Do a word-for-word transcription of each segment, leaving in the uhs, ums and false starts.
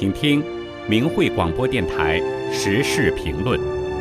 请听明慧广播电台时事评论。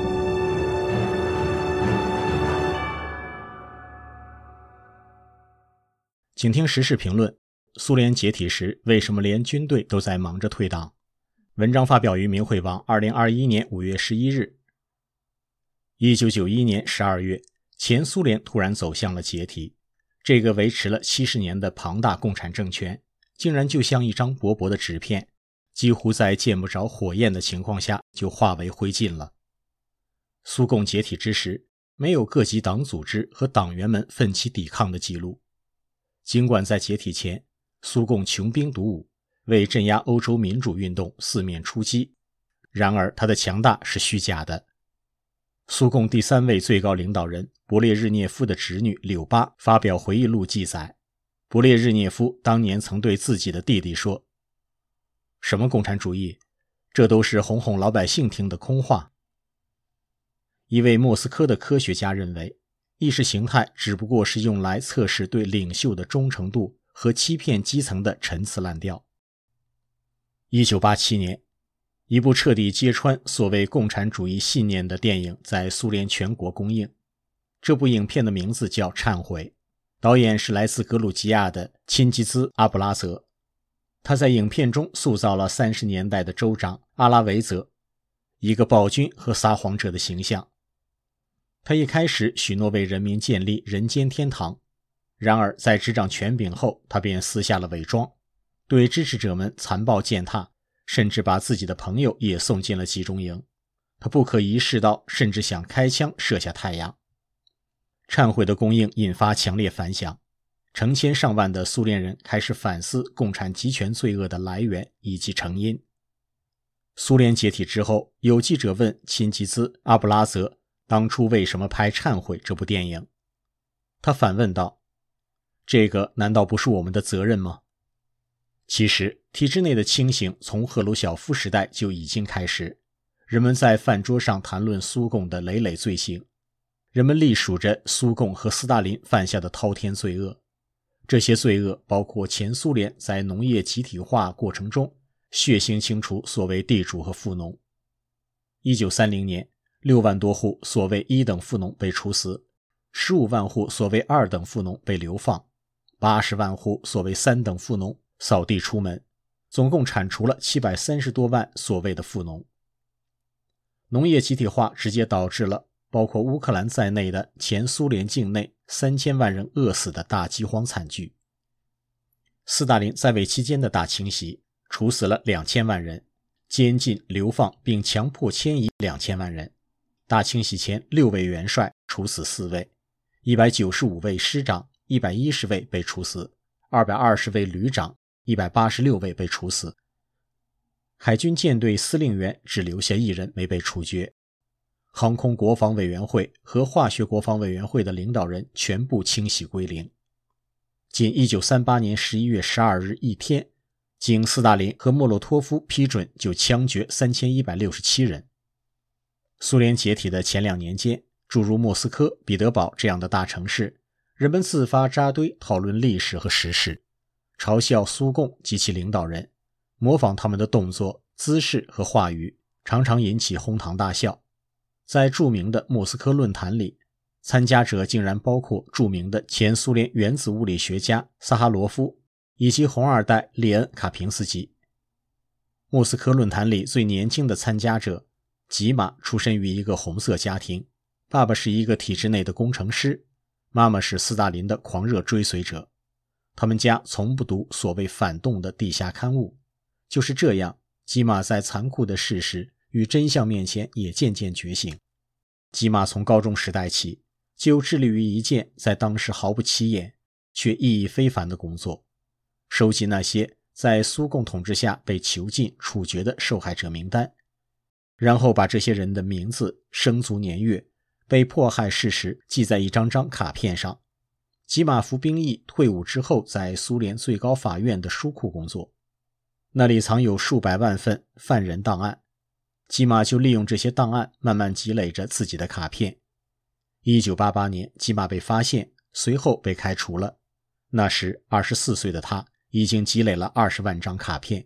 请听时事评论：苏联解体时，为什么连军队都在忙着退党？文章发表于明慧网二零二一年五月十一日。一九九一年十二月，前苏联突然走向了解体，这个维持了七十年的庞大共产政权，竟然就像一张薄薄的纸片，几乎在见不着火焰的情况下就化为灰烬了。苏共解体之时，没有各级党组织和党员们奋起抵抗的记录。尽管在解体前，苏共穷兵黩武，为镇压欧洲民主运动四面出击，然而它的强大是虚假的。苏共第三位最高领导人勃列日涅夫的侄女柳巴发表回忆录记载，勃列日涅夫当年曾对自己的弟弟说：什么共产主义，这都是哄哄老百姓听的空话。一位莫斯科的科学家认为，意识形态只不过是用来测试对领袖的忠诚度和欺骗基层的陈词滥调。一九八七年，一部彻底揭穿所谓共产主义信念的电影在苏联全国公映。这部影片的名字叫《忏悔》，导演是来自格鲁吉亚的钦吉兹·阿布拉泽。他在影片中塑造了三十年代的州长阿拉维泽，一个暴君和撒谎者的形象。他一开始许诺为人民建立人间天堂，然而在执掌权柄后，他便撕下了伪装，对支持者们残暴践踏，甚至把自己的朋友也送进了集中营。他不可一世到甚至想开枪射下太阳。忏悔的公映引发强烈反响，成千上万的苏联人开始反思共产极权罪恶的来源以及成因。苏联解体之后，有记者问钦吉兹·阿布拉泽当初为什么拍《忏悔》这部电影。他反问道：这个难道不是我们的责任吗？其实体制内的清醒从赫鲁晓夫时代就已经开始，人们在饭桌上谈论苏共的累累罪行，人们隶数着苏共和斯大林犯下的滔天罪恶。这些罪恶包括前苏联在农业集体化过程中血腥清除所谓地主和富农。一九三零年，六万多户所谓一等富农被处死，十五万户所谓二等富农被流放，八十万户所谓三等富农扫地出门，总共铲除了七百三十多万所谓的富农。农业集体化直接导致了包括乌克兰在内的前苏联境内三千万人饿死的大饥荒惨剧。斯大林在位期间的大清洗处死了两千万人，监禁、流放并强迫迁移两千万人。大清洗前，六位元帅处死四位，一百九十五位师长，一百一十位被处死，二百二十位旅长，一百八十六位被处死。海军舰队司令员只留下一人没被处决。航空国防委员会和化学国防委员会的领导人全部清洗归零。仅一九三八年十一月十二日一天，经斯大林和莫洛托夫批准就枪决三千一百六十七人。苏联解体的前两年间，诸如莫斯科、彼得堡这样的大城市，人们自发扎堆讨论历史和时事，嘲笑苏共及其领导人，模仿他们的动作、姿势和话语，常常引起哄堂大笑。在著名的莫斯科论坛里，参加者竟然包括著名的前苏联原子物理学家萨哈罗夫以及红二代列恩·卡平斯基。莫斯科论坛里最年轻的参加者吉玛出身于一个红色家庭，爸爸是一个体制内的工程师，妈妈是斯大林的狂热追随者。他们家从不读所谓反动的地下刊物。就是这样，吉玛在残酷的事实与真相面前也渐渐觉醒。吉玛从高中时代起就致力于一件在当时毫不起眼却意义非凡的工作，收集那些在苏共统治下被囚禁处决的受害者名单，然后把这些人的名字、生卒年月、被迫害事实记在一张张卡片上。吉玛服兵役退伍之后，在苏联最高法院的书库工作，那里藏有数百万份犯人档案。吉玛就利用这些档案慢慢积累着自己的卡片。一九八八年，吉玛被发现，随后被开除了。那时二十四岁的他已经积累了二十万张卡片，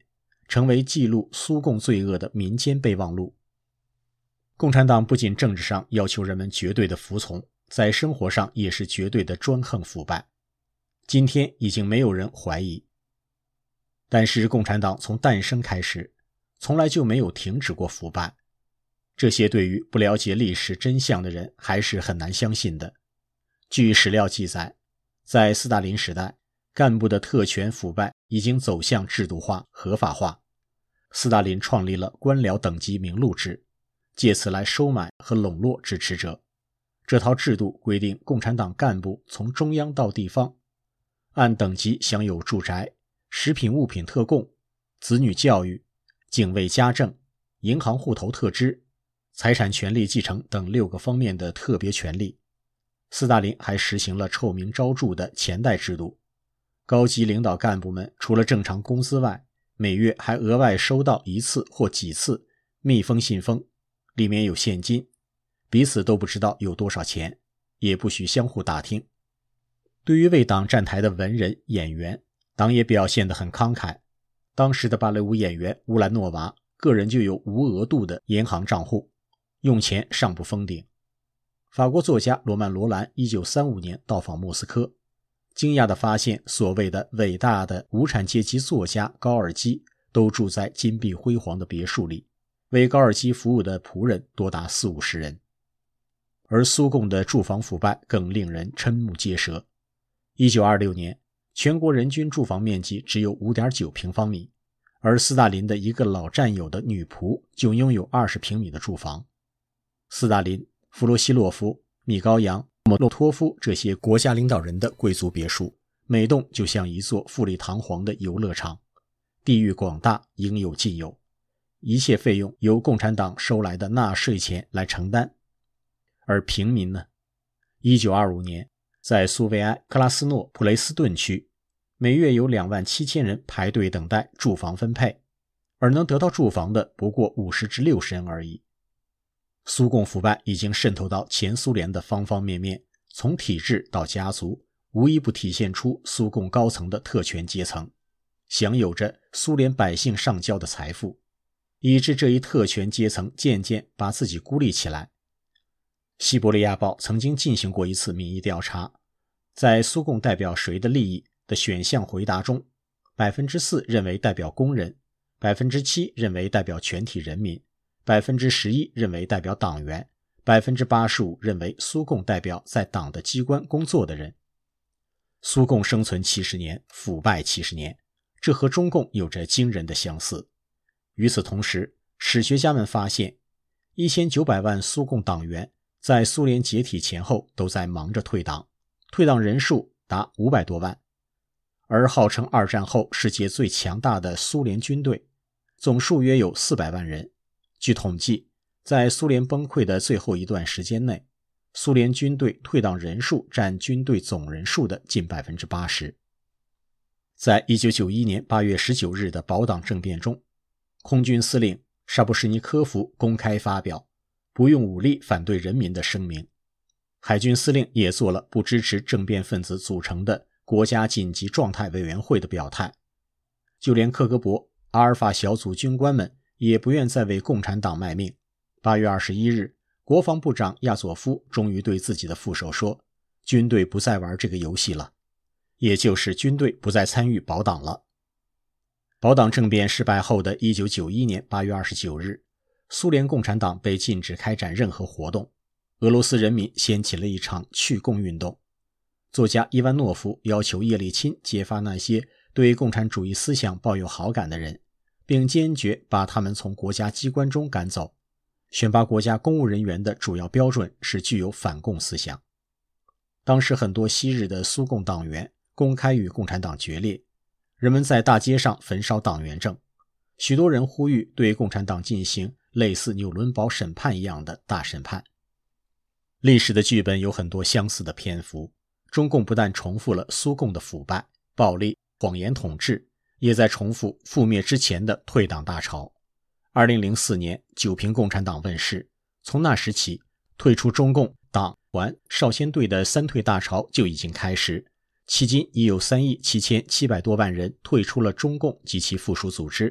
成为记录苏共罪恶的民间备忘录。共产党不仅政治上要求人们绝对的服从，在生活上也是绝对的专横腐败。今天已经没有人怀疑。但是共产党从诞生开始，从来就没有停止过腐败。这些对于不了解历史真相的人还是很难相信的。据史料记载，在斯大林时代，干部的特权腐败已经走向制度化、合法化。斯大林创立了官僚等级名录制，借此来收买和笼络支持者。这套制度规定共产党干部从中央到地方，按等级享有住宅、食品物品特供、子女教育、警卫家政、银行户头特支、财产权利继承等六个方面的特别权利。斯大林还实行了臭名昭著的钱袋制度，高级领导干部们除了正常工资外，每月还额外收到一次或几次密封信封，里面有现金，彼此都不知道有多少钱，也不许相互打听。对于为党站台的文人演员，党也表现得很慷慨。当时的芭蕾舞演员乌兰诺娃个人就有无额度的银行账户，用钱上不封顶。法国作家罗曼·罗兰一九三五年到访莫斯科，惊讶地发现所谓的伟大的无产阶级作家高尔基都住在金碧辉煌的别墅里，为高尔基服务的仆人多达四五十人。而苏共的住房腐败更令人瞠目结舌。一九二六年，全国人均住房面积只有 五点九平方米，而斯大林的一个老战友的女仆就拥有二十平米的住房。斯大林、弗罗西洛夫、米高扬、莫洛托夫这些国家领导人的贵族别墅，每栋就像一座富丽堂皇的游乐场，地域广大，应有尽有，一切费用由共产党收来的纳税钱来承担。而平民呢？一九二五年，在苏维埃克拉斯诺普雷斯顿区，每月有两万七千人排队等待住房分配，而能得到住房的不过五十至六十人而已。苏共腐败已经渗透到前苏联的方方面面，从体制到家族，无一不体现出苏共高层的特权阶层，享有着苏联百姓上交的财富，以致这一特权阶层渐渐把自己孤立起来。西伯利亚报曾经进行过一次民意调查，在苏共代表谁的利益的选项回答中， 百分之四 认为代表工人， 百分之七 认为代表全体人民， 百分之十一 认为代表党员， 百分之八十五 认为苏共代表在党的机关工作的人。苏共生存七十年，腐败七十年，这和中共有着惊人的相似。与此同时，史学家们发现一千九百万苏共党员在苏联解体前后都在忙着退党，退党人数达五百多万。而号称二战后世界最强大的苏联军队，总数约有四百万人。据统计，在苏联崩溃的最后一段时间内，苏联军队退党人数占军队总人数的近 百分之八十。 在一九九一年八月十九日的保党政变中，空军司令沙布什尼科夫公开发表不用武力反对人民的声明，海军司令也做了不支持政变分子组成的国家紧急状态委员会的表态。就连克格勃、阿尔法小组军官们也不愿再为共产党卖命。八月二十一日，国防部长亚佐夫终于对自己的副手说，军队不再玩这个游戏了，也就是军队不再参与保党了。保党政变失败后的一九九一年八月二十九日，苏联共产党被禁止开展任何活动，俄罗斯人民掀起了一场去共运动。作家伊万诺夫要求叶利钦揭发那些对共产主义思想抱有好感的人，并坚决把他们从国家机关中赶走。选拔国家公务人员的主要标准是具有反共思想。当时很多昔日的苏共党员公开与共产党决裂，人们在大街上焚烧党员证，许多人呼吁对共产党进行类似纽伦堡审判一样的大审判。历史的剧本有很多相似的篇幅，中共不但重复了苏共的腐败、暴力、谎言统治，也在重复覆灭之前的退党大潮。二零零四年九平共产党问世，从那时起，退出中共党团少先队的三退大潮就已经开始，迄今已有三亿七千七百多万人退出了中共及其附属组织，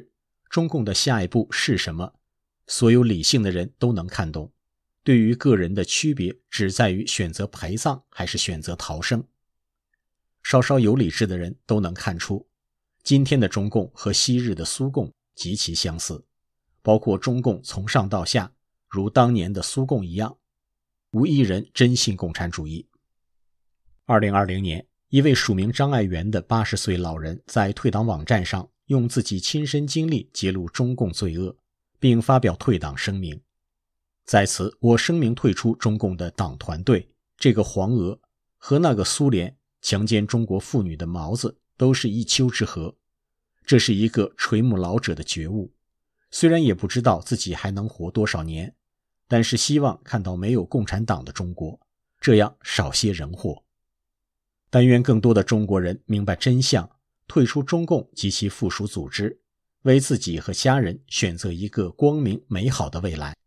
中共的下一步是什么，所有理性的人都能看懂。对于个人的区别只在于选择陪葬还是选择逃生。稍稍有理智的人都能看出，今天的中共和昔日的苏共极其相似，包括中共从上到下如当年的苏共一样，无一人真信共产主义。二零二零年，一位署名张爱元的八十岁老人在退党网站上用自己亲身经历揭露中共罪恶，并发表退党声明。在此，我声明退出中共的党团队，这个黄俄和那个苏联强奸中国妇女的毛子都是一丘之貉。这是一个垂暮老者的觉悟，虽然也不知道自己还能活多少年，但是希望看到没有共产党的中国，这样少些人祸。但愿更多的中国人明白真相，退出中共及其附属组织，为自己和家人选择一个光明美好的未来。